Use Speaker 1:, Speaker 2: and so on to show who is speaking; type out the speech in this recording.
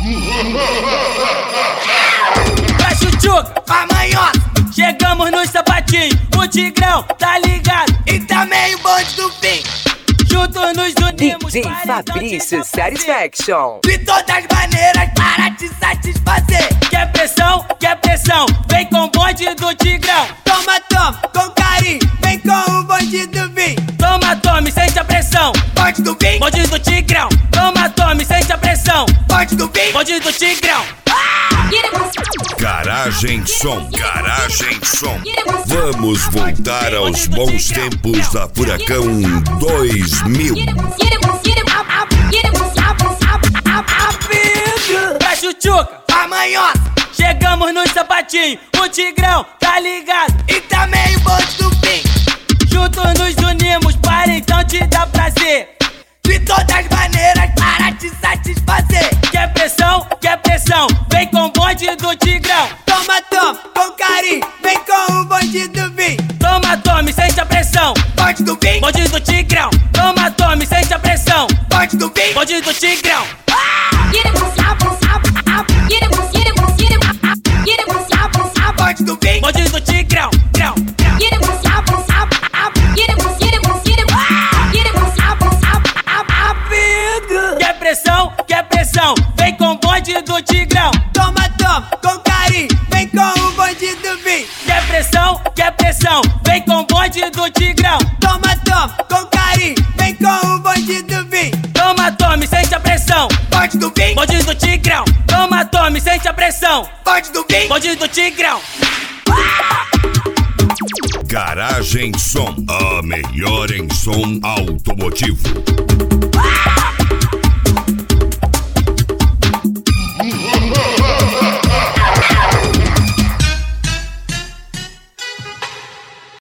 Speaker 1: Pra chuchuca, amanhã, chegamos no sapatinho. O Tigrão, tá ligado? E também o bonde do fim. Juntos nos unimos.
Speaker 2: DJ Fabrício Satisfaction.
Speaker 1: De todas maneiras para te satisfazer. Quer pressão? Quer pressão? Vem com o bonde do Tigrão. Toma, toma, com carinho. Vem com o bonde do fim. Toma, toma, sente a pressão. Bonde do fim. Bonde do Tigrão. Toma, toma, sente a pressão. Bonde do fim. Bonde do Tigrão.
Speaker 3: Garagem Som, Garagem Som. Vamos voltar aos bons tempos da Furacão 2000.
Speaker 1: Pra chuchuca, amanhã, chegamos no sapatinho. O Tigrão, tá ligado? E também o bonde do fim. Juntos nos unimos para então te dar prazer. De todas maneiras para te satisfazer. Quer pressão? Quer pressão? Vem com o bonde do Tigrão. Toma, toma, com carinho. Vem com o bonde do fim. Toma, toma, sente a pressão. Bonde do fim. Bonde do Tigrão. Toma, toma, sente a pressão. Bonde do fim. Bonde do Tigrão. Bonde do fim. Bonde do Tigrão. Quer pressão? Quer pressão? Vem com o bonde do Tigrão. Toma, toma, com carinho. Vem com o bonde do fim. Quer pressão? Quer pressão? Vem com o bonde do Tigrão. Toma, toma, com carinho. Vem com o bonde do fim. Toma, toma, sente a pressão. Bonde do fim. Bonde do Tigrão. Toma, toma, sente a pressão. Bonde do fim. Bonde do Tigrão.
Speaker 3: Garagem Som, a melhor em som automotivo.